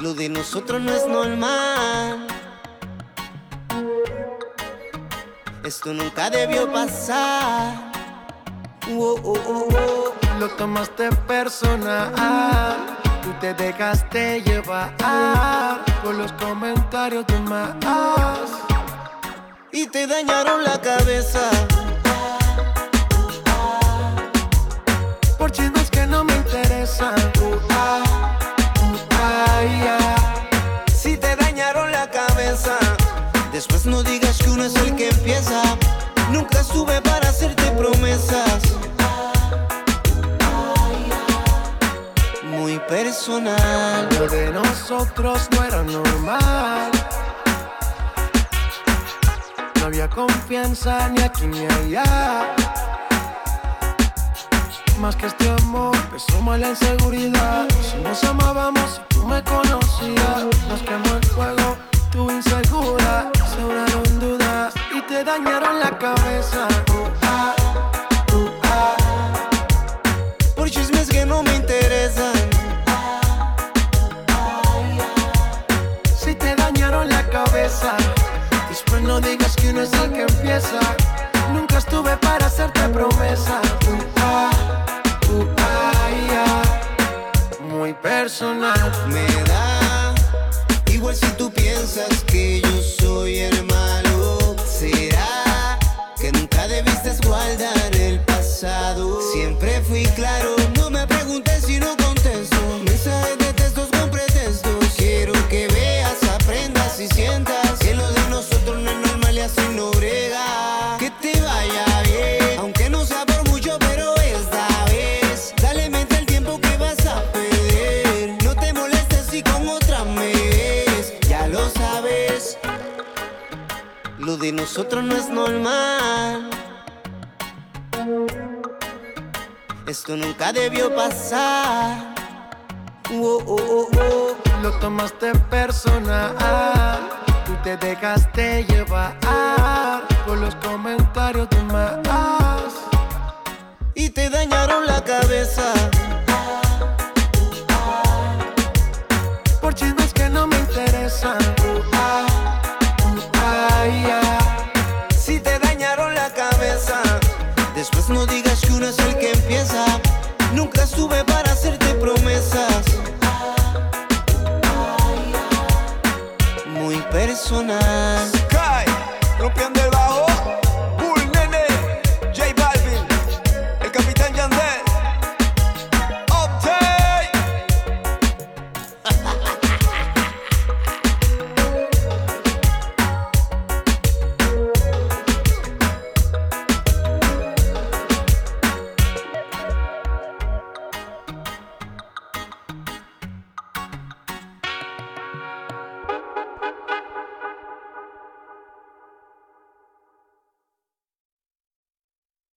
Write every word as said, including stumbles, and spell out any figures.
Lo de nosotros no es normal. Esto nunca debió pasar. Oh, oh, oh, oh. Lo tomaste personal. Tú te dejaste llevar por los comentarios de más y te dañaron la cabeza por chismes que no me interesan. Uh, ah, uh, ah, yeah. Si te dañaron la cabeza, después no digas que uno es el que empieza. Nunca estuve para hacerte promesas. Muy personal. Lo de nosotros no era normal. No había confianza ni aquí ni allá. Más que este amor, empezó mal la inseguridad. Si nos amábamos, si tú me conocías, nos quemó el fuego, tú insegura. Sobraron dudas y te dañaron la cabeza. Uh, ah, uh, ah. Por chismes que no me interesan. Si te dañaron la cabeza, después no digas que uno es el que empieza. Nunca estuve para hacerte promesas. Uh, ah, uh, ah, yeah. Muy personal. Me da igual si tú piensas que yo soy el malo. ¿Será que nunca debiste guardar el pasado? Siempre fui claro, no me preguntes si no contesto. Mensajes de textos con pretextos. Quiero que veas, aprendas y sientas que lo de nosotros no es normal y así no brega. Que te vaya bien, aunque no sea por mucho, pero esta vez dale mente al tiempo que vas a perder. No te molestes si con otra me ves, ya lo sabes. Lo de nosotros no es normal. Esto nunca debió pasar. Oh, oh, oh, oh. Lo tomaste personal. Tú te dejaste llevar por los comentarios de más y te dañaron la cabeza por chismes que no me interesan. Uh, ah, uh, ah, yeah. Si te dañaron la cabeza, después no digas que uno es el que empieza. Nunca estuve para hacerte promesas. Muy personal.